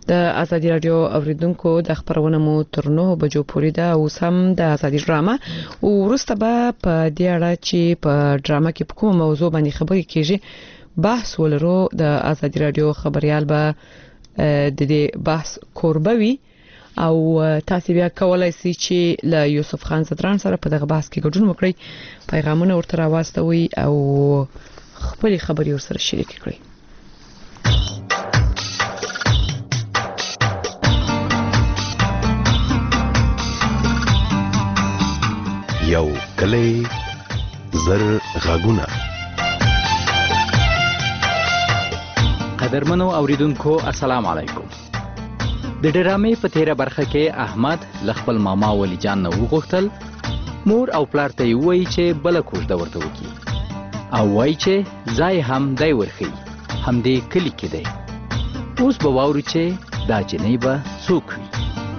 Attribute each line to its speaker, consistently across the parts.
Speaker 1: د ازادي رادیو اوریدونکو د خبرونه مو تر 9 بجو پورې ده او سم د ازادي ډرامه او وروسته به په دې اړه چې په ډرامه کې په کومه موضوع باندې خبرې کیږي بحث ولرو. د ازادي رادیو خبريال به د دې بحث کوربه وي او تاسو بیا کولای شئ چې له یوسف خان زدران سره په دغه بحث کې ګډون وکړئ، پیغامونه ورته راوستوي او خپل خبري ورسره شریک کړئ.
Speaker 2: یو کلی زر غاګونه.
Speaker 3: قدرمنو اوریدونکو السلام علیکم. د ډرامې په تیره برخه کې احمد لخپل ماما ولی جان نه وغوښتل مور او پلار ته وایي چې بل کوژده ورته وکړي او وایي چې ځای هم دی ورخي هم دې کلی کې دی. اوس به واورو چې دا جنې به څوک وي.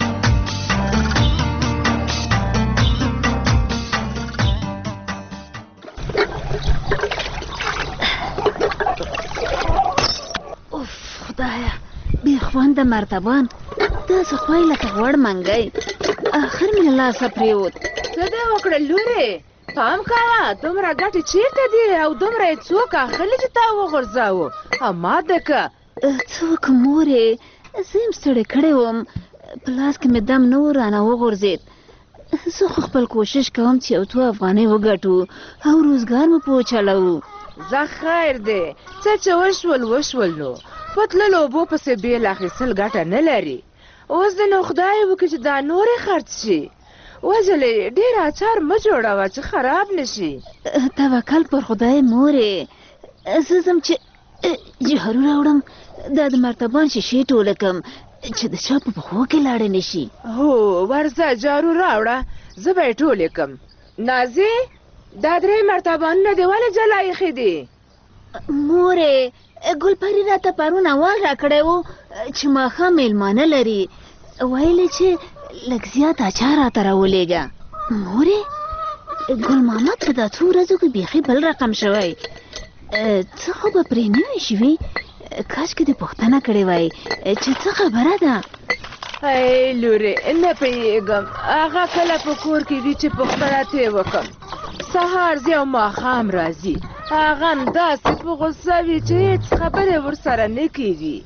Speaker 4: خوانده مرتبان دا سخوای لکه غوړ منګي اخر من الله سپریوت
Speaker 5: څه دا وکړه لوري پام کاوه دومره ګټه چیرته دی او دومره څوک اخلي چې تا وغورځاو اما دکه
Speaker 4: څوک مورې زم ستړي کړې وم پلاس کې مې دم نو رانه وغورځید. زه خپل کوشش کوم چې او تو افغاني وګټو او روزګار مو پوچلو.
Speaker 5: زه خیر دی څه چې وشول نو پتللو بو پسې بیل اخیستل ګټه نه لري. اوس د نو خدای وکړي چې دا نورې خرڅ شي. وځلې ډېر اچار مه جوړوه چې خراب نشي.
Speaker 4: توکل پر خدای مورې. زه ځم چې جهرو راوړم دا د مرتبان شیشې ټوله کم چې د چا په پښو کې لاړې نشي.
Speaker 5: هو ورځه جارو راوړه زه به یې ټولې کم. نازي دا درې مرتبانونه دې ولې جلا ایښي دي؟
Speaker 4: مورې ګلپری راته پرون اواز راکړی و چې ماښام میلمانه لري ویلې چې لږ زیات اچار راته راولېږه. مورې ګل محمد په دا څو ورځو کې بیخي بل رقم شوی. څه خو به پرې نه وي شوي کاشکې دې پوښتنه کړې وای چې څه خبره ده.
Speaker 5: ای لورې نه پوهېږم هغه کله په کور کې وي چې پوښتنه ترې وکړم. سهار ځي او ماښام راځي هغه همداسې په غوسه وي چې هېڅ خبرې ورسره نه کېږي.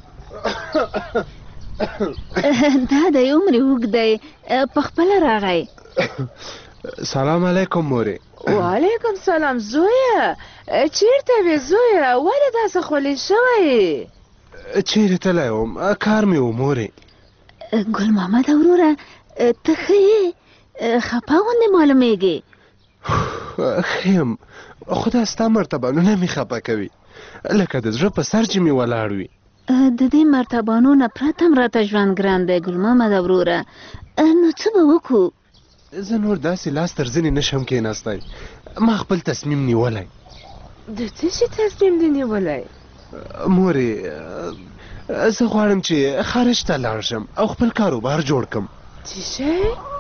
Speaker 4: دا دی عمر اوږد دی په خپله راغی.
Speaker 6: سلام علیکم مورې.
Speaker 5: وعلیکم سلام زویه. چیرته وې زویه ولې داسې خولې شوی؟
Speaker 6: چیرې تللی وم کار مې و مورې.
Speaker 4: ګل محمد وروره ته ښه یې خفه غوندې معلومېږې.
Speaker 6: ښه یم خو دا ستا مرتبانونه مې خفه کوي لکه د زړه په سر چې مې ولاړ وي.
Speaker 4: د دې مرتبانو نه پرته هم راته ژوند ګران دی ګل محمد وروره. نو څه به وکړو؟
Speaker 6: زه نور داسې لاس تر زنې نشم کېناستی. ما خپل تصمیم نیولی.
Speaker 5: د څه شي تصمیم دې نیولی؟
Speaker 6: مورې زه غواړم چې خارج ته لاړ شم او خپل کاروبار جوړ کړم.
Speaker 5: څه شی؟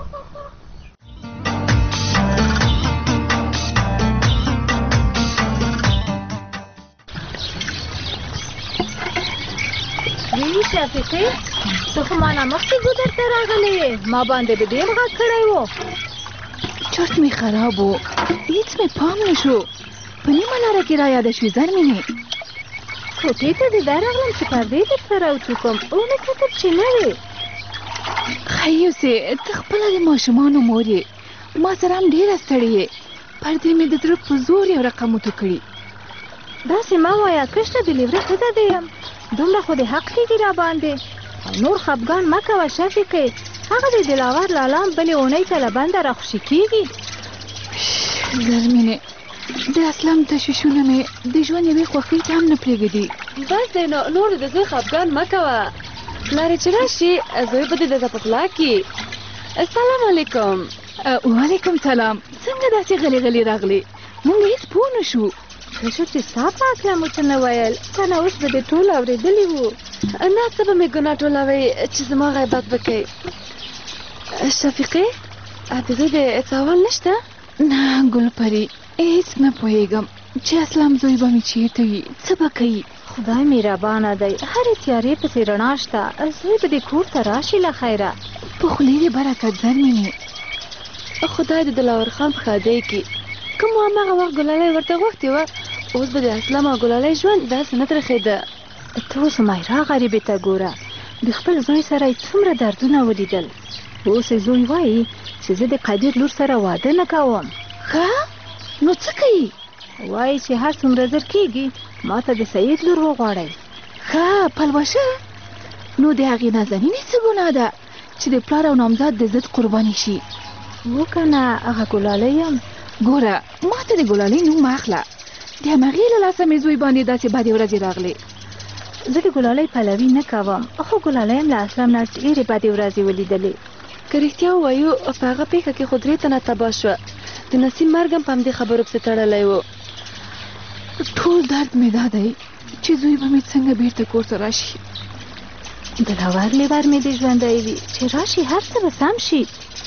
Speaker 7: وی شفیقې ته خو مانا مخکې ګودر ته راغلی ما باندې د ډېر غږ کړی و.
Speaker 8: چرت مې خراب و هېڅ مې پام نه شو په نیمه لاره کې رایاده شوې زرمینې.
Speaker 7: کوټې ته دې دا راغلم چې پردې درته راوچوکم ومې کتل چې نه وې.
Speaker 8: ښه یوسې ته خپله د ماشومانو مور یې ما سره هم ډېره ستړې یې پردې مې د زړه په زور یو رقم وتو کړي.
Speaker 7: داسې مه وایه کشته د لیوره ښځه دې یم دومره خو دې حق کېږي را باندې او نور خفګان مه کوه شفیقې. هغه د دلاور لالا بلې اونۍ ته له بنده راخوشي کېږي.
Speaker 8: زرمینې د اسلام تشویشونه مې د ژوند یوې خوښۍ ته هم نه پرېږدي.
Speaker 9: بس دی نو نور د زوی خفګان مه کوه. پلارې چې راشي زوی به دې د په پلا کړي. السلام علیکم.
Speaker 8: وعلیکم سلام. څنګه داسې غلې غلې راغلې موږ هېڅ پوه نه شو.
Speaker 7: ښه شو چې ستا په هکله مو څه نه ویل که نه اوس به دې ټول اورېدلي وو.
Speaker 9: نه څه به مې ګناه ټولوئ چې زما غیبت وکئ. شفیقې د زوی د سوال نشته؟
Speaker 8: نه ګلپري هېڅ نه پوهېږم چې اسلام زوی به مې چېرته وي څه به کوي.
Speaker 7: خدای مهربانه دی، هرې تیارې پسې رڼا شته. زوی به دې کور ته راشي له خیره.
Speaker 8: په خولې دې برکت زر مینې. خدای د دلاور خان په ښادۍ کې کوم هماغه وخت ګلالۍ ورته غوښتې وه، اوس به د اسلام او ګلالۍ ژوند داسې نه ترخېده.
Speaker 7: ته اوس مایرا غریبې ته ګوره، د خپل زوی سره یې څومره دردونه ولیدل. اوس یې زوی وایي چې زه د قدیر لور سره واده نه کوم.
Speaker 8: ښه نو څه کوي؟
Speaker 7: وایي چې هر څومره زر کېږي ما ته د سید لور وغواړئ.
Speaker 8: ښه پلوشه، نو د هغې نازنینې څه ګناه ده چې د پلار او نامزاد د ضد قرباني شي؟
Speaker 7: و که نه، هغه ګلالۍ یم.
Speaker 8: ګوره ما ته د ګلالۍ نوم مه اخله، د همغې له لاسه مې زوی باندې داسې بدې ورځې راغلې.
Speaker 7: زه د ګلالۍ پلوي نه کوم، خو ګلالۍ هم له اسلام نه ډېرې بدې ورځې ولیدلې.
Speaker 8: که رښتیا ووایو په هغه پېښه کې خو 3 تنه تباه شوه. د نسیم مرګ هم په همدې خبرو پسې تړلی و. ټول درد مې دا دی چې زوی به مې څنګه بیرته کور ته راشي.
Speaker 7: دلاور لیور مې دې ژوندی وي چې راشي هر څه به سم شي.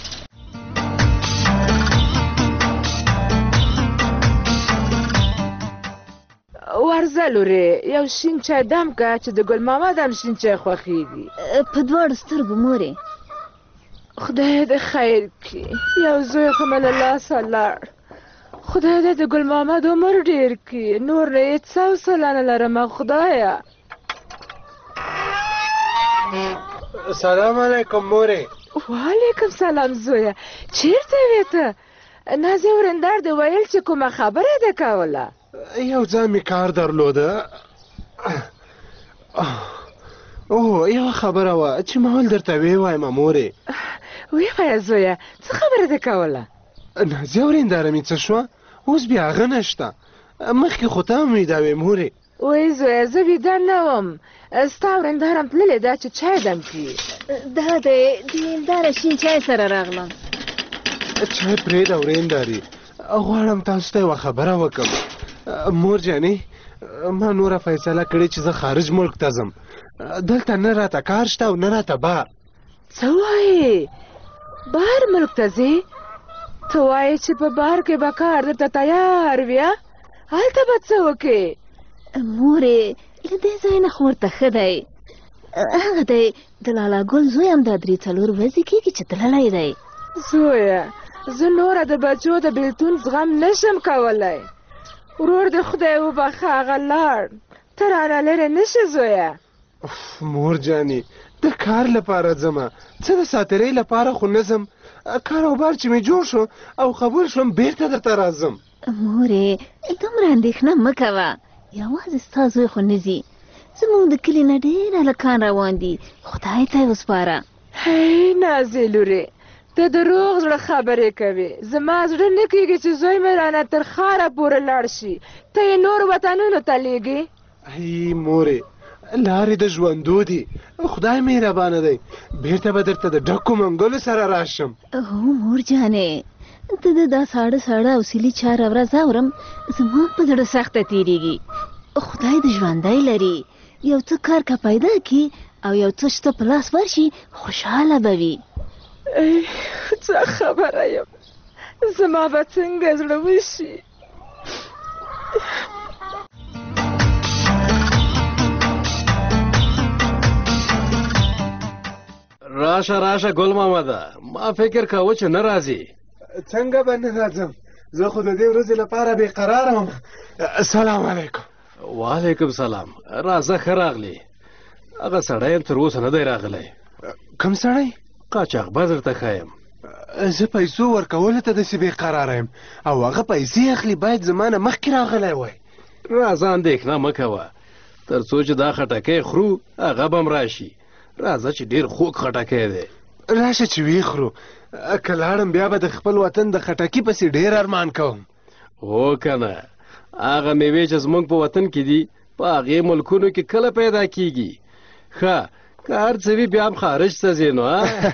Speaker 5: ورځه لورې، یو شین چای دم که چې د ګل محمد هم شین چای خوښېږي.
Speaker 4: په دواړو سترګو مورې.
Speaker 5: خدای دې خیر کړي، یو زوی خو مې له لاسه لاړ. خدای دې د ګل محمد عمر ډېر کړي، نور نه یې څه حوصله نه لرمه خدایه.
Speaker 6: سلام علیکم مورې.
Speaker 5: وعلیکم سلام زویه، چیرته وې ته؟ نازې ورندار دې ویل چې کومه خبره ده کوله؟
Speaker 6: یو ځای مې کار درلوده. اوه یوه خبره وه چې ما ول درته ویې وایم مورې.
Speaker 5: ویې وایه زویه، څه خبره ده کوله؟
Speaker 6: نازیه ورنداره مې څه شوه؟ اوس بیا هغه نشته. مخکې خو ته هم ویده وې مورې.
Speaker 5: وای زویه زه ویده نه وم، ستا ورندار هم تللې ده چې چای دم کړي.
Speaker 4: دا دی د هنداره شین چای سره راغلم.
Speaker 6: چای پرېږده ورندارې، غواړم تاسو ته یوه خبره وکړم. مور جانې، ما نوره فیصله کړې چې زه خارج ملک ته ځم. دلته نه راته کار شته او نه راته بار.
Speaker 5: څه وایې؟ بهر ملک ته ځې؟ ته وایې چې په بهر کې به کار درته تیار وي؟ هلته به څه وکړې؟
Speaker 4: مورې له دې ځای نه خو ورته ښه دی. هغه دی د لالا ګل زوی هم دا 3-4 ورځې کېږي چې تللی دی.
Speaker 5: زویه زه نوره د بچو د بېلتون زغم نشم کولی. ورور د خدای وبخښه هغه لاړ، ته رانه لرې نشې زویه.
Speaker 6: مور جانې د کار لپاره ځمه، څه د ساترۍ لپاره خو نه ځم. کار او بار چې مې جوړ شو او قبول شوم بیرته درته راځم.
Speaker 4: مورې دومره اندېښنه مه کوه، یوازې ستا زوی خو نه ځي. زموږ د کلي نه ډېر هلکان روان دي، خدای ته یې وسپاره.
Speaker 5: هی نازې لورې، ته د روغ زړه خبرې کوې. زما زړه نه کېږي چې زوی مې رانه تر ښاره پورې لاړ شي، ته یې نور وطنونو ته لېږې.
Speaker 6: ای مورې، لارې د ژوندو دي، خدای مهربانه دی، بیرته به درته د ډکو منګلو سره راشم.
Speaker 4: هو مور جانې، ته د دا ساړه ساړه او سیلي 4 ورځ اورم، زما په زړه سخته تېرېږي. خدای د ژوندی لري، یو څه کار که پیدا کړي او یو څه شته په لاس ورشي، خوشحاله به وي.
Speaker 5: څه خبره یم، زما به څنګه زړه وشي.
Speaker 10: راشه راشه ګل محمده، ما فکر کاوه چې نه راځي.
Speaker 6: څنګه به نه راځم، زه خو د دې ورځې لپاره بې قراره وم. سلام علیکم.
Speaker 10: وعلیکم سلام. راځه ښه راغلی. هغه سړی تر اوسه نه دی راغلی.
Speaker 6: کوم سړی؟
Speaker 10: قاچاقبر درته ښایم.
Speaker 6: زه پیسو ورکولو ته داسې بې قراره یم او هغه پیسې اخلي، باید زما نه مخکې راغلی وای.
Speaker 10: راځه اندېښنه مه کوه، تر څو چې دا خټکی خورو هغه به م راشي. راځه چې ډېر خوږ خټکی دی.
Speaker 6: راشه چې ویې خورو، که لاړم بیا به د خپل وطن د خټکي پسې ډېر ارمان کوم.
Speaker 10: هو که نه، هغه میوې چې زموږ په وطن کې دي په هغې ملکونو کې کله پیدا کیږي. ښه که هر څه وي بیا هم خارج ته ځې نو.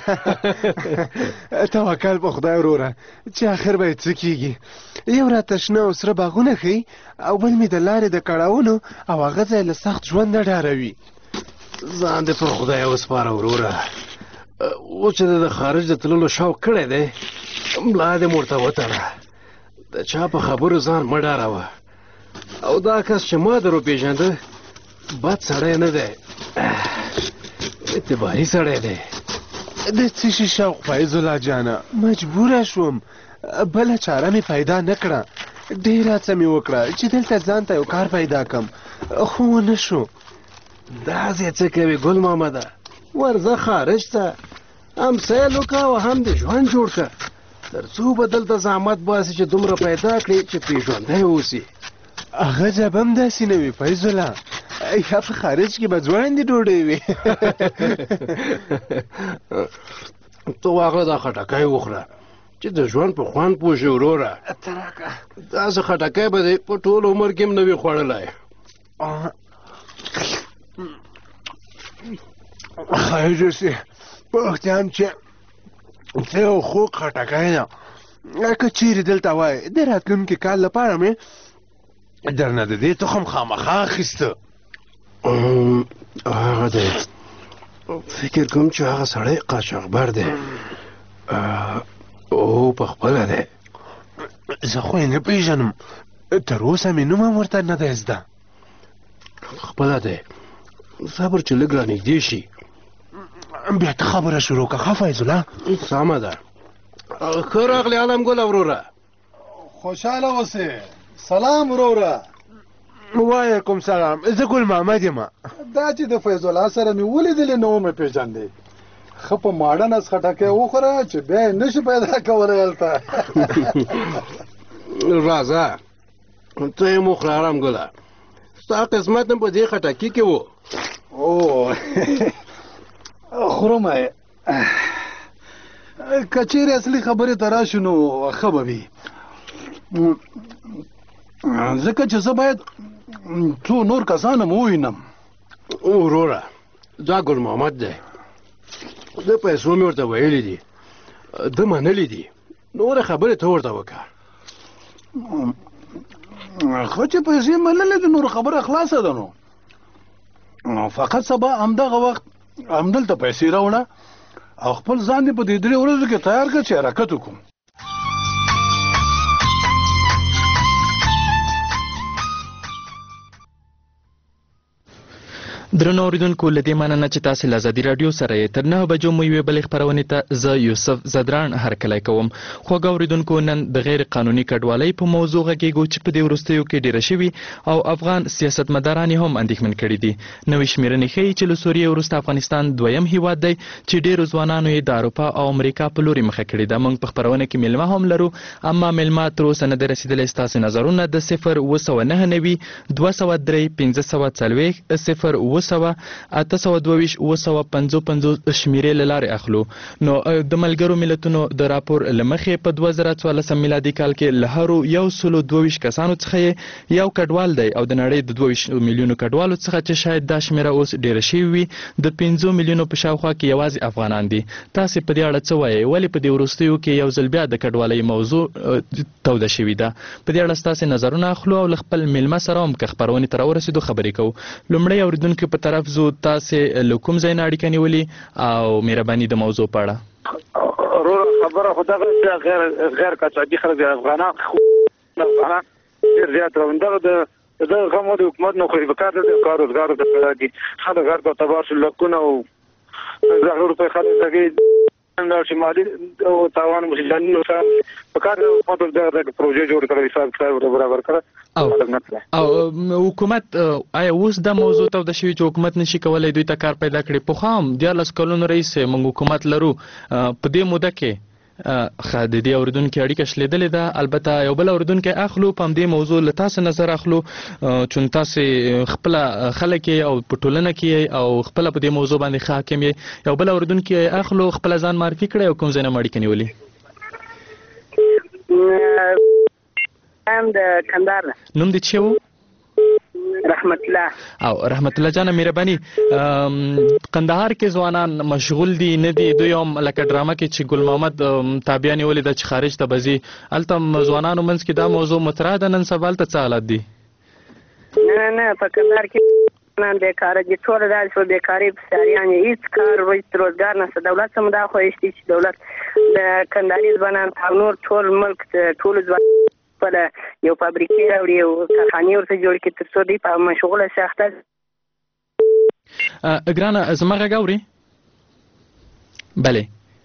Speaker 6: توکل په خدای وروره چې آخر به یې څه کیږي. یو راته شنه او سره باغونه ښیي او بل مې د لارې د کړاوونو او هغه ځای له سخت ژوند نه ډاروي.
Speaker 10: ځان دې پر خدای وسپاره وروره. اوس چې د خارج د تللو شوق کړی دی، ملا دې ورته وتړه. د چا په خبرو ځان مه ډاروه. او دا کس چې ما در وپېژنده بد سړی نه دی، اعتباري سړی دی.
Speaker 6: د څه شي شوق فیض الله جانه، مجبوره شوم، بله چاره مې پیدا نه کړه. ډېره هڅه مې وکړه چې دلته ځان ته یو کار پیدا کړم، خو ونه شو.
Speaker 10: داسې څه کوي ګل محمده، ورځه خارج ته، هم سیل وکړه او هم د ژوند جوړ کړه، تر څو به دلته زحمت باسي چې دومره پیدا کړي چې پرې ژوندی واوسي.
Speaker 6: هغه جب هم داسې نه وي فیض الله، یا په خارج کې به ځوړندې ډوډۍ وي.
Speaker 10: ته واخله دا خټکی وخوره چې د ژوند په خوند پوه شې وروره. داسې خټکی به دې په ټول عمر کې هم نه وي خوړلی.
Speaker 6: خیر شي پوښتم چې څه یو خوږ خټکی ده، که چیرې دلته وای د راتلونکي کال لپاره مې درنه د دې تخم خامخا اخیسته.
Speaker 10: هغه دی، فکر کوم چې هغه سړی قاچاقبر دی او په خپله دی.
Speaker 6: زه خو یې نه پېژنم، تر اوسه مې نوم هم ورته نه دی زده.
Speaker 10: خپله دی، صبر چې لږ رانږدې شي.
Speaker 6: بیا ته خبره شروع کړه ښه فیض الله.
Speaker 10: سمه ده. ښه راغلی عالم ګله وروره.
Speaker 11: خوشحاله اوسې. سلام وروره.
Speaker 6: وعلیکم سلام، زه ګل محمد یم.
Speaker 11: دا چې د فیض الله سره مې ولیدلې نو مې پېژندې. ښه په ماډه نس خټکی وخوره چې بیا یې نشي پیدا کولی هلته.
Speaker 10: راځه ته یې مو خورې ارام ګله، ستا قسمت هم په دې خټکي کې و.
Speaker 11: او خورم یې، که چیرې اصلي خبرې ته راشو نو ښه به وي، ځکه چې زه باید څو نور کسان هم ووینم.
Speaker 10: وروره دا ګل محمد دی، د پیسو مې ورته ویلي دي، ده منلي دي، نورې خبرې ته ورته وکړه.
Speaker 11: ښه چې پیسې منلې دي نور خبره خلاصه ده. نو فقط سبا همدغه وخت همدلته پیسې راوړه او خپل ځان دې په دې 3 ورځو کې تیار کړه چې حرکت وکړو.
Speaker 12: درنو اوریدونکو، له دې مننه چې تاسې له ازادي راډیو سره یې. تر 9 بجو مو یوې بلې خپرونې ته زه یوسف زدران هرکلی کوم. خوږ اوریدونکو، نن د غیر قانوني کډوالۍ په موضوع غږیږو چې په دې وروستیو کې ډېره شوي او افغان سیاستمداران هم اندېښمن کړي دي. نوې شمېرنې ښیي چې له سوریې وروسته افغانستان 2یم هیواد دی چې ډېرو ځوانانو یې د اروپا او امریکا په لوري مخه کړې ده. موږ په خپرونه کې میلمه هم لرو، اما میلمه تر اوسه نه دی رسېدلی. ستاسې نظرونه د 0-990 203 540 0-900 822 755 شمیرې له لارې اخلو. نو د ملګرو ملتونو د راپور له مخې په 2014 میلادي کال کې له هرو 122 کسانو څخه یو کډوال دی او د نړۍ د 22 میلیونو کډوالو څخه چې شاید دا شمیره اوس ډېره شوې وي د 5 میلیونو په شاوخوا کې یوازې افغانان دي. تاسې په دې اړه څه وایئ؟ ولې په دې وروستیو کې یو ځل بیا د کډوالۍ موضوع توده شوې ده؟ په دې اړه ستاسې نظرونه اخلو او له خپل میلمه سره هم که خپرونې ته راورسېدو خبرې کوو. لومړی اورېدونکو په طرف زو، تاسې له کوم ځای نه اړیکه نیولې او مهرباني د موضوع په اړه؟
Speaker 13: خبره خو دغه غیر قاچاقي خلک د افغانان ډېر زیات روندغه د غم د حکومت نه خو په کار د کار روزګار د پیدا کړي خلک غر په تبار شو لکونه او زغ روپۍ خلک دغه شمالي او تاوان مشجانو سره په کار حکومت د پروژې جوړ کړی حساب کتاب برابر کړ او
Speaker 12: حکومت آیا اوس د موضوع ته د شوی چې حکومت نشي کولای دوی ته کار پیدا کړي؟ په خام 14 کلونو رئیس موږ حکومت لرو، په دې موده کې د دې اوریدونکو اړیکه شلیدلې ده. البته یو بل اوریدونکو اخلو په دې موضوع له تاسو نظر اخلو چې تاسو خپل خلک او په ټولنه کې او خپل په دې موضوع باندې حاکم یې. یو بل اوریدونکو اخلو خپل ځان معرفي کړئ او کوم ځای نه اړیکه نیولې؟
Speaker 14: د کندهار
Speaker 12: نوم دې څه و؟
Speaker 14: رحمت الله.
Speaker 12: او رحمت الله جان مهرباني، قندهار کې ځوانان مشغول دي نه دي؟ دوی هم لکه ډرامه کې چې ګل محمد تابعه نیولې ده چې خارج ته بځي، هلته ځوانانو منځ کې دا موضوع مطرح ده نن سبا؟ هلته څه حالات دي؟
Speaker 14: نه په کندهار کې بیکاره دي، ټول داسې بیکاري بسیاریان هیڅ کار روزګار نشته. دولت څه مدا خوښتي چې دولت د کندهاري ځوانان او نور ټول ملک ټول ځوانان په یو فابریکې راوړي او کارخانې ورته جوړ کړي تر څو دوی په مشغوله شي اخته
Speaker 12: ګرانه زما غږ اوري؟ بله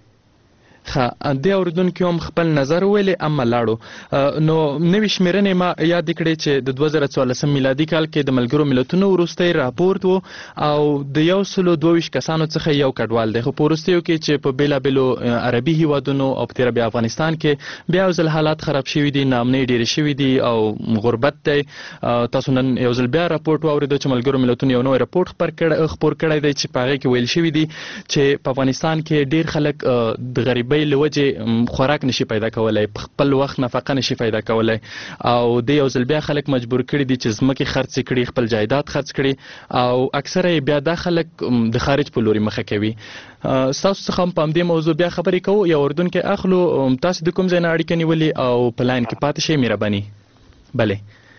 Speaker 12: د اوریدونکو هم خپل نظر ویلې اما لاړو نو نوې شمیرنې ما یاد کړې چې د 2014 میلادي کال کې د ملګرو ملتونو وروستی راپورټ وو او د 122 کسانو څخه یو کډوال دی، خو په وروستیو کې چې په بیلابیلو عربي هیوادونو او په تیره بیا افغانستان کې بیا یو ځل حالات خراب شوي دي، ناامنۍ ډېرې شوي دي او غربت دی. تاسو نن یو ځل بیا راپورټ واورېدو چې ملګرو ملتونو یو نوی راپورټ خپور کړی دی چې په هغې کې ویل شوي دي چې په افغانستان کې ډېر خلک د غریبۍ له وجې خوراک نشي پیدا کولی، په خپل وخت نفقه نشي پیدا کولی او د یو ځل بیا خلک مجبور کړي دي چې ځمکې خرڅ کړي، خپل جایداد خرڅ کړي او اکثره یې بیا دا خلک د خارج په لوري مخه کوي. ستاسو څخه هم په همدې موضوع بیا خبرې کوو. یو اردوونکی اخلو، تاسو د کوم ځای نه اړیکه نیولې او په لاین کې پاتې شئ مهرباني؟ بلې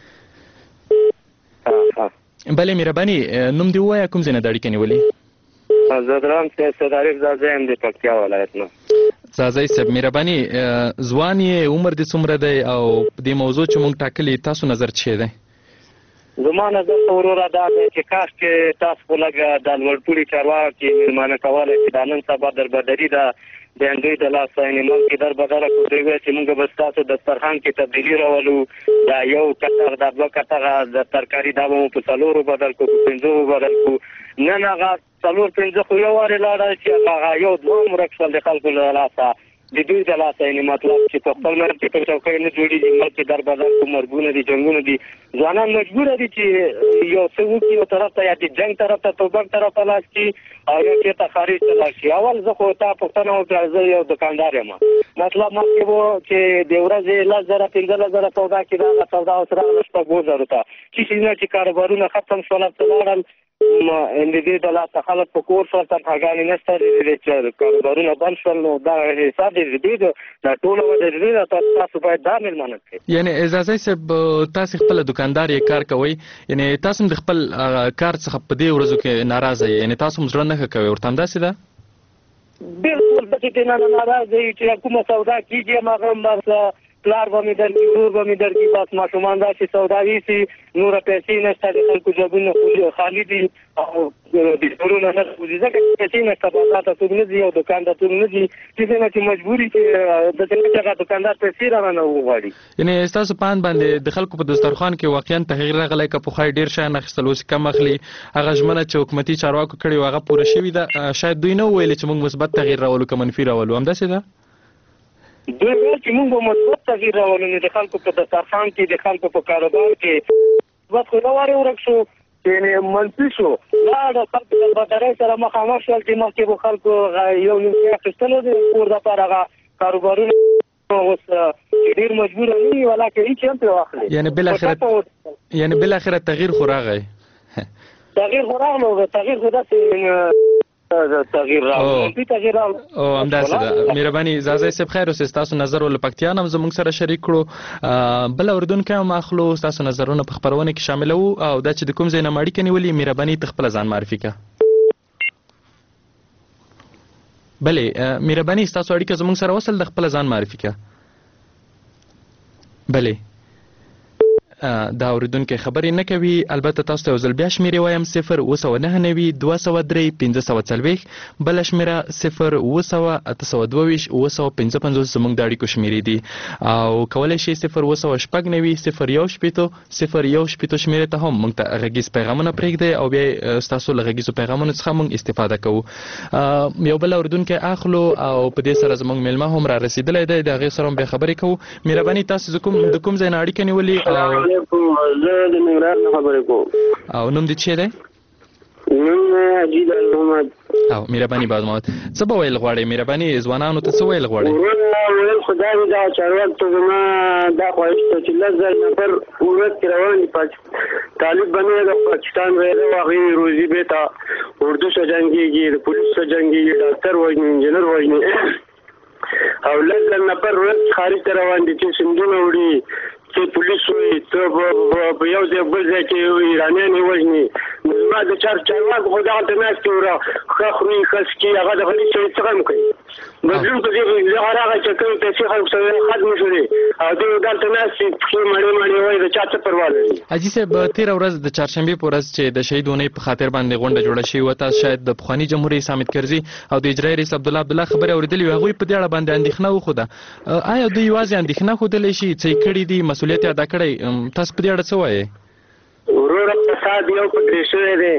Speaker 12: بلې مهرباني نوم دې ووایه، کوم ځای نه د اړیکه نیولې؟
Speaker 15: زدران سید عارف زازی ام د پکتیا ولایت نه.
Speaker 12: زازی صاحب مهرباني ځوان یې، عمر دې څومره دی او دې موضوع چې موږ ټاکلې تاسو نظر څه دی؟
Speaker 15: زما نظر وروره دا دی چې کاش کې تاسو په لږه د لوړپوړي چارواکي مېلمانه کولی چې دا نن سبا دربدري ده د انډوی د لاسه یعنې ملکې دربدره کړو دوی ویل چې موږ به ستاسو دسترخوان کې تبدیلي راولو، دا یو کتغ دا دوه کتغه د ترکاري دا به مو په 4 بدل کړو، په 5 بدل کړو. نن هغه 4-5 خو یو وارې لاړه چې هغه یو دوه ورک شول د خلکو له لاسه، د دوی د لاسه یعنې مطلب چې په خپل ملک کې په چوکۍ نه جوړېږي، ملکې دربدر کو مرګونه دي، جنګونه دي، ځوانان مجبوره دي چې یو څه وکړي، یو طرف ته یا د جنګ طرف ته توبک طرف ته لاس کړي او یا چېرته خارج ته لاس کړي. اول زه خو تا پوښتنه وکړه، زه یو دکاندار یم، مطلب مخکې و چې د ورځې 10,000-15,000 سودا کېده، هغه سودا اوس راغله 6,000 ته، چې کاروبارونه ختم شول، څه لاړل د دې د لاسه خلک په کور شول، تنخواګانې نشته، چې کاروبارونه بند شول. نو دا حساب د دا ټوله وجه د دې ده، تاسو باید دا مېلمانه کړئ.
Speaker 12: یعنې اجازه صاحب تاسو خپله دکاندار یې کار کوئ، یعنې تاسو هم د خپل کار څخه په دې ورځو کې ناراضه یې، یعنې تاسو هم زړه نه ښه کوئ، ورته همداسې ده؟
Speaker 15: بلکل داسې دې نه ناراضه یو چې کومه سودا کېږي هماغه بس پلار به مې درکړي، ورور به مې درکړي، بس ماشومان داسې سودا ویسي، نوره پیسې نشته، د خلکو جېبونه خالي دي او د کورونه نه خوځي، ځکه چې پیسې نشته، بازار ته څوک نه ځي او دوکان ته څوک نه ځي، چې نه چې مجبوري چې داسې نه چې هغه دوکاندار پیسې رانه وغواړي.
Speaker 12: یعنې ستاسو په اند باندې د خلکو په دسترخوان کې واقعا تغییر راغلی، که پخوا ډېر شیان اخیستل اوس کم اخلي، هغه ژمنه چې حکومتي چارواکو کړې وه هغه پوره شوې ده، شاید دوی نه وویلې چې موږ مثبت تغییر راولو که منفي راولو، همداسې ده؟
Speaker 15: دوی ویل چې موږ به مثبت تغییر راولو، نو د خلکو په دسترخوان کې، د خلکو په کاروبار کې مثبت خو نه وارې ورک شو، یعنې منفي شو. دا د خلکو د بدرۍ سره مخامخ شول چې مخکې به خلکو یو نیم شی اخیستلو د کور دپاره، هغه کاروبارونه اوس ډېر مجبوره نه وي، ولکه هېڅ هم پرې واخلي.
Speaker 12: یعنې بالاخره تغییر خو راغی؟
Speaker 15: تغییر خو راغلو، تغییر خو داسې تغییر راغلو.
Speaker 12: او همداسې ده. مهرباني زازی صاحب خیر اوسئ، ستاسو نظر له پکتیا نه هم زموږ سره شریک کړو، بل اردوونکی هم اخلو، ستاسو نظرونه په خپرونه کې شاملوو او دا چې د کوم ځای نه مو اړیکه نیولې مهرباني ته خپله ځان معرفي کړه. بلې مهرباني ستاسو اړیکه زموږ سره وصل د خپله ځان معرفي کړه. بلې دا اوریدونکی خبرې نه کوي، البته تاسو ته یو ځل بیا شمېرې وایم 0299203 بله شمېره 02822 زموږ د اړیکو شمېرې دي او کولی شئ 02900 شمېرې ته هم موږ ته غږیز پیغامونه پرېږدئ او بیا ستاسو له غږیزو پیغامونو څخه موږ استفاده کوو. یو بل اوریدونکی اخلو او په دې سره زموږ میلمه هم را رسېدلی دی، د هغې سره هم بیا خبرې کوو. مهرباني تاسو د کوم ځای نه اړیکه نیولې؟
Speaker 15: زه د ننګرهار نه خبرې کوم.
Speaker 12: او نوم دې څه دی؟
Speaker 15: نوم عجیب محمد.
Speaker 12: او مهرباني باز محمد، څه به ویل غواړئ؟ مهرباني ځوانانو ته څه ویل غواړئ؟
Speaker 15: ویل خو دا وي، دغه چارواکو ته زما دا خواهش ده چې 10,000 نفر ورځ کې روان دي، طالب به نه د پاکستان ویله هغوی روزي بېرته اردو سره جنګېږي، د پولیس سره جنګېږي، ډاکټر وژني، انجینر وژني او 10,000 نفر ورځ خارج ته روان دي چې سندونه وړي، چې پولیس وي، ته په یو ځای بل ځای کې ایرانیان یې وژني. زما د چارواکو خو دغلته ناست وي، ښه خوري ښه څکي، هغه د غلي سړي څه غم کوي. بدلون په دې دغه راغی چې کوم پیسې خلکو سره ختم شولې او دوی دلته ناستې پښې مړې وایي د چا څه پروا لري.
Speaker 12: حاجي صاحب تېره ورځ د چهارشنبې په ورځ چې د شهید اونۍ په خاطر باندې غونډه جوړه شوې وه، تاسو شاید د پخواني جمهور رئیس حامد کرزي او د اجرایي رئیس عبدالله عبدالله خبرې اورېدلې وې. هغوی په دې اړه باندې اندېښنه وښوده. آیا دوی یوازې اندېښنه ښودلی شي، څه یې کړي دي، مسؤلیت یې ادا کړی؟ تاسو په دې اړه څه وایئ؟
Speaker 15: وروره فساد یو پکې شوی دی،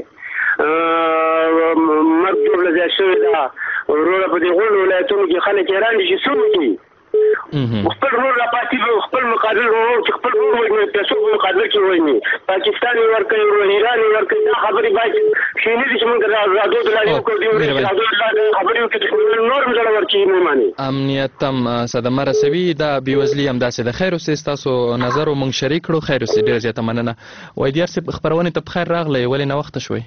Speaker 15: مرګ ډېره زیات شوې ده. وروره په دې غونډو ولایتونو کې خلک حیران دي چې څه وکړي. خپل ورور راپاتې خپل مقابل ورور چې خپل ورور وژني، پیسو په مقابل کې وژني، پاکستان یې ورکوي، ایران یې ورکوي. دا خبرې باید ښې نه دي چې موږ راډیو ته لاړې وکړو، خبرې وکړي نور هم زړه ورکړي مېلمانې.
Speaker 12: امنیت هم صدمه رسوي، دا بېوزلي همداسې ده. خیر اوسئ، ستاسو نظر مونږ شریک کړو. خیر اوسئ، ډېره زیاته مننه. وایدیار صاحب خپرونې ته په خیر راغلی، ولې ناوخته شوئ؟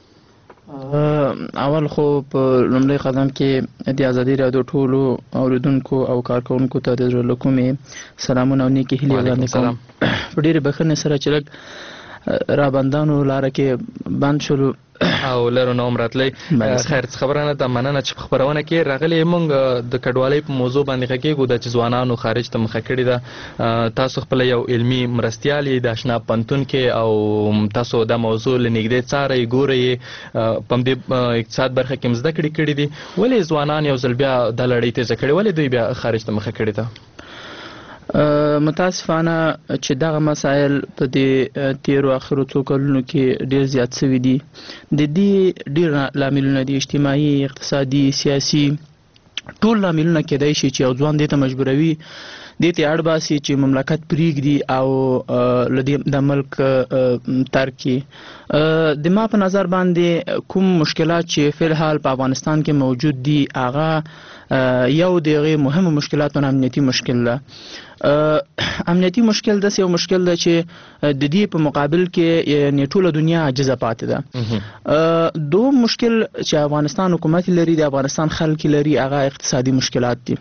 Speaker 16: اول خو په لومړی قدم کې د ازادي راډیو ټولو اوریدونکو او کارکوونکو ته د زړه له کومې سلامونه او نیکې هیلې وړاندې کوم. په ډېرې بښنې سره چې لږ رابندانو لاره کې بند شولو
Speaker 12: او لرو نوم راتلی. خیر خبره نه ده، مننه چې په خپرونه کې راغلی. موږ د کډوالۍ په موضوع باندې غږېږو، دا چې ځوانانو خارج ته مخه کړې ده. تاسو خپله یو علمي مرستیال یې د اشنا پوهنتون کې او تاسو دا موضوع له نږدې څارئ، ګورئ، په همدې اقتصاد برخه کې مزده کړې کړي دي. ولې ځوانان یو ځل بیا دا لړۍ تیزه کړې؟ ولې دوی بیا خارج ته مخه کړې ده؟
Speaker 16: متاسفانه چې دغه مسایل په دې تیرو اخرو څو کلونو کې ډېر زیات شوي دي. د دې ډېر لاملونه دي، اجتماعي، اقتصادي، سیاسي، ټول لاملونه کېدای شي چې یو ځوان دې ته مجبوروي، دې ته اړ باسي چې مملکت پرېږدي او له د ملک ترک کړي. د ما په نظر باندې کوم مشکلات چې فی الحال په افغانستان کې موجود دي، هغه یو د هغې مهمو مشکلاتو امنیتي مشکل ده. امنیتي مشکل داسې یو مشکل ده چې د دې په مقابل کې یعنې ټوله دنیا عاجزه پاتې ده. دوم مشکل چې افغانستان حکومت لري، د افغانستان خلک لري، هغه اقتصادي مشکلات دي.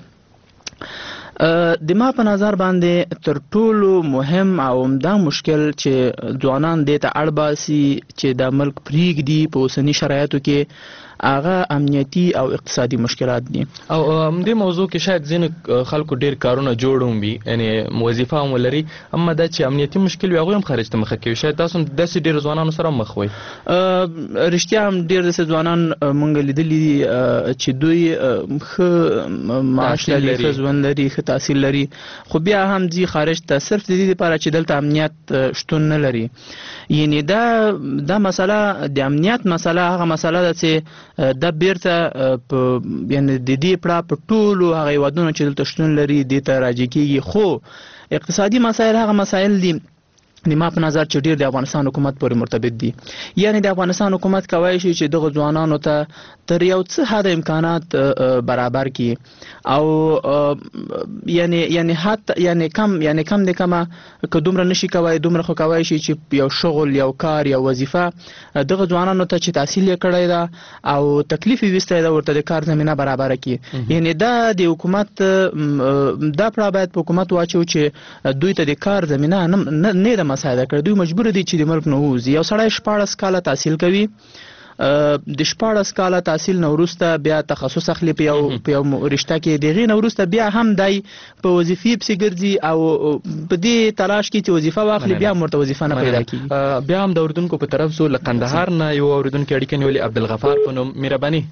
Speaker 16: د ما په نظر باندې تر ټولو مهم او عمده مشکل چې ځوانان دې ته اړ باسي چې د ملک پرېږدي په اوسني شرایطو کې، هغه امنیتي او اقتصادي مشکلات دي.
Speaker 12: او دې موضوع کې شاید ځینې خلکو ډېر کارونه جوړ هم وي، یعنې وظیفه هم ولري، اما دا چې امنیتي مشکل وي هغوی هم خارج ته مخه کوي. شاید تاسو هم داسې ډېرو ځوانانو سره مخ وئ.
Speaker 16: رښتیا هم ډېر داسې ځوانان موږ لیدلي دي چې دوی ښه معاش لري، ښه ژوند لري، ښه تحصیل لري، خو بیا هم ځي خارج ته صرف د دې لپاره چې دلته امنیت شتون نه لري. یعنې دا مسله د امنیت مسله هغه مسله ده چې دا بیرته یعنې د دې پړه په ټولو هغه هېوادونو چې دلته شتون لري دې ته راجع کېږي. خو اقتصادي مسایل هغه مسایل دي د ما په نظر چې ډېر د افغانستان حکومت پورې مرتبط دي. یعنې د افغانستان حکومت کولی شي چې دغه ځوانانو ته تر یو څه حده امکانات برابر کړي او یعنې حتی یعنې کم د کمه که دومره نشي کولی، دومره خو کولی شي چې یو شغل، یو کار، یو وظیفه دغه ځوانانو ته چې تحصیل یې کړی ده او تکلیف یې ویستی ده ورته د کار زمینه برابره کړي. یعنې دا د حکومت دا پړه باید په حکومت واچو چې دوی ته د کار زمینه نه ده مساعده کړي. دوی مجبور دي چې د ملک نه ووځي. یو سړی 14 کاله تحصیل کوي، د 14 کاله تحصیل نه وروسته بیا تخصص اخلي په یو رشته کې، د هغې نه وروسته بیا هم دی په وظیفې پسې ګرځي او په دې تلاش کې چې وظیفه واخلي بیا هم ورته وظیفه نه پیدا کېږي.
Speaker 12: بیا هم د اورېدونکو په طرف زو له قندهار نه یو اورېدونکي اړیکه نیولې، عبدالغفار په نوم. مهرباني.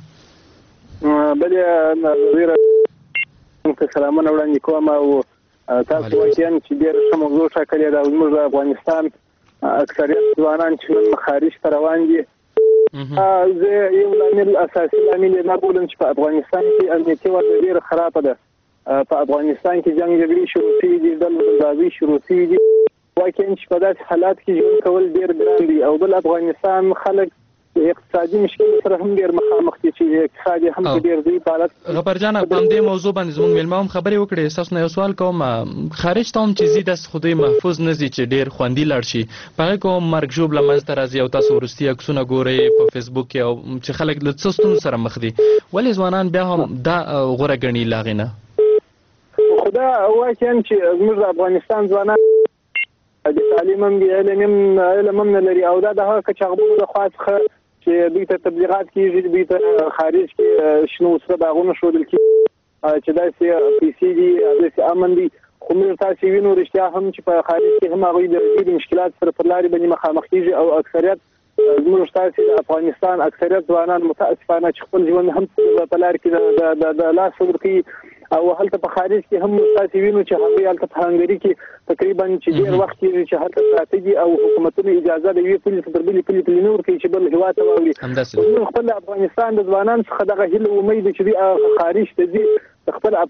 Speaker 17: بلې ناظرینه سلامونه وړاندې کوم او تاسو واقعا چې ډېر ښه موضوع ټاکلې ده. زموږ د افغانستان اکثریت ځوانان چې نن خارج ته روان دي، زه یو لامل اساسي لامل یې دا بولم چې په افغانستان کې امنیتي وضع ډېره خرابه ده. په افغانستان کې جنګ جګړې شروع شوي دي، ډلبازي شروع شوي دي. واقعا چې په داسې حالات کې ژوند کول ډېر ګران دي. او بل افغانستان خلک اقتصادي مشکل سره هم ډېر مخامخ دي چې اقتصاد هم ډېر ضعیف حالت.
Speaker 12: غفرجانه په همدې موضوع باندې زموږ مېلمه هم خبرې وکړې. ستاسو نه یو سوال کوم، خارج ته هم چې ځي داسې خو دوی محفوظ نه ځي چې ډېر خوندي لاړ شي، په هغې کې هم مرګ ژوبله منځته راځي او تاسو وروستي عکسونه ګورئ په فیسبوک کې او چې خلک له څه ستونزو سره مخ دي. ولې ځوانان بیا هم دا غوره ګڼي له هغې نه؟
Speaker 17: خو دا واقعا چې زموږ د افغانستان ځوانان د تعلیم هم دي، علم هم نه لري او دا د هغه کچاغبونو د خوا څخه چې دوی ته تبلیغات کېږي، دوی ته خارج کې شنو سره باغونه ښودل کېږي چې داسې پیسې دي داسې امن دي خو موږ تاسې وینو رښتیا هم چې په خارج کې هم هغوی د ډېرې مشکلات سره پر لارې باندې مخامخ کېږي او اکثریت زموږ تاسې د افغانستان اکثریت ځوانان متاسفانه چې خپل ژوند هم په لار کې د لاس ورکوي او هلته په خارج کې هم تاسې وینو چې هغوی هلته په هنګري کې تقریبا چې ډېر وخت کېږي چې هلته پراته دي او حکومتونه اجازه د یوې پولې تر بلې پولې نه ورکوي چې بل هېواد ته واوړي موږ خپل افغانستان د ځوانانو څخه دغه هیله امید چې دوی خارج ته ځي د خپل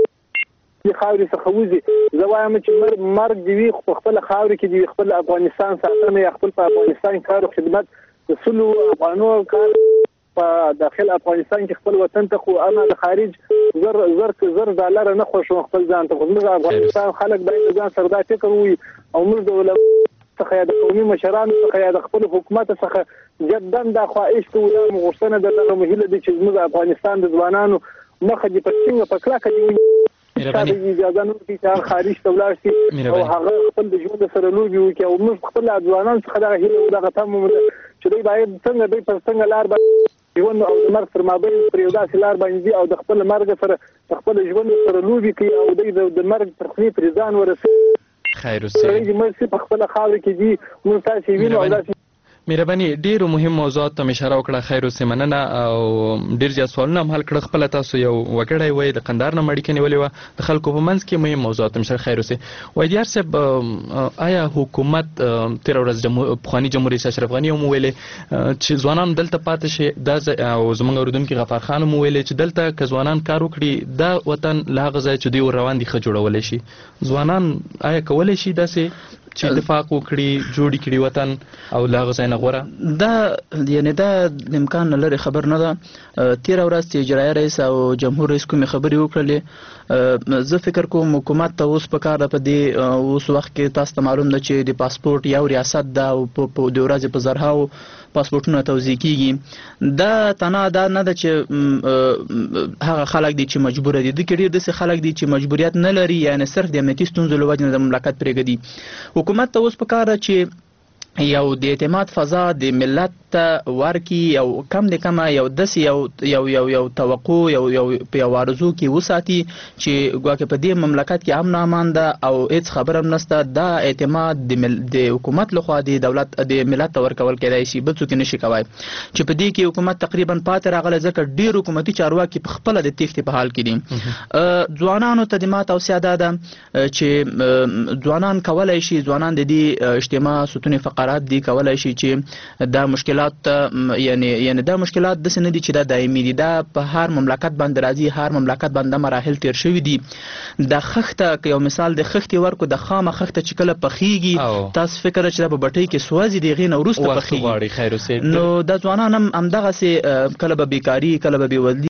Speaker 17: د خاورې څخه وځي زه وایم چې مرګ دې وي خو په خپله خاورې کې دې وي خپل افغانستان ساتنه یا خپل په افغانستان کار او خدمت د سلو افغانو کار په داخل افغانستان کې خپل وطن ته خو انا د خارج زر ډالر نه خوښوم خپل ځان ته خو موږ افغانستان خلک باید ځان سره دا فکر وي او موږ د علماء څخه یا د قومي مشرانو څخه یا د خپل حکومت څخه جدا دا خواهش کوو دا غوښتنه ده دغه مهیله ده چې زموږ افغانستان د ځوانانو مخه دې په ټینګه په کلکه دې اجازه نه ورکړي چې هغه خارج ته ولاړ شي او هغه خپل د ژوند سره لوبې وکړي او موږ خپل ځوانانو څخه دغه هیله او دغه تمه ده چې دوی باید څنګه لار ژوند او د مرګ تر مابین پر یو داسې لار باندې او د خپل مرګ سره د خپل ژوند سره لوبې کوي او دوی د مرګ تر خولې پرې ځان ورسوي
Speaker 12: خیر اوسئ
Speaker 17: موږ په خپله خاوره کې دي موږ تاسې وینو او داسې
Speaker 12: مهرباني ډیرو مهم موضوعات ته اشاره وکړه خیر اوسئ مننه او ډیر زیات سوالونه هم حل کړه خپله تاسو یو وګړی وای د قندهار نه اړیکه نیولې وه د خلکو په منځ کې مهم موضوعات ته اشاره خیر اوسئ وایدیار صاحب آیا حکومت تېره ورځ پخواني جمهور رئیس اشرف غني هم ویلې چې ځوانان دلته پاتې شي دا او زموږ اورېدونکي غفار خان هم ویلې چې دلته که ځوانان کار وکړي دا وطن له هغه ځای چې دوی روان دي ښه جوړولی شي ځوانان آیا کولی شي داسې چې اتفاق وکړي جوړ کړي وطن او له هغه ځای نه غوره
Speaker 16: دا یعنې دا امکان نه لري خبر نه ده تېره ورځ چې اجرایه رئیس او جمهور رئیس کومې خبرې وکړلې زه فکر کوم حکومت ته اوس پکار ده په دې اوس وخت کې تاسو ته معلوم ده چې د پاسپورټ یو ریاست ده او په د ورځې په زرهاو پاسپورټونه توزیع کیږي دا تنها دا نه ده چې هغه خلک دي چې مجبوره دي دغه ډېر داسې خلک دي چې مجبوریت نه لري یعنې صرف د امنیتي ستونزو له وجې نه د مملکت پرېږدي حکومت ته اوس پکار ده چې یو د اعتماد فضا د ملت ته ورکي یو کم د کمه یو داسې یو توقع یو په یو آرزو کې وساتي چې ګواکې په دې مملکت کې امن امان ده او هیڅ خبره هم نشته دا اعتماد د حکومت لخوا د دولت د ملت ته ورکول کېدای شي بل څوک نشي کولی چې په دې کې حکومت تقریبا پاتې راغلی ځکه ډېر حکومتي چارواکي په خپله د تېښتې په حال کې دي ځوانانو ته د ما توصیه دا ده چې ځوانان کولی شي ځوانان د دې اجتماع ستونې فقرات دي کولی شي چې دا مشکلات یعنی دا مشکلات داسې نه دي چې دا دایمي دي دا په هر مملکت باندې راځي هر مملکت باندې مراحل تیر شوي دي د خښته که یو مثال د خښتې ورکو د خامه خښته چې کله پخیږي تاسو فکر چې دا په بټۍ کې سوځي د هغې نه وروسته پخیږي نو دا ځوانان هم همدغسې کله به بیکاري کله به بېوزلي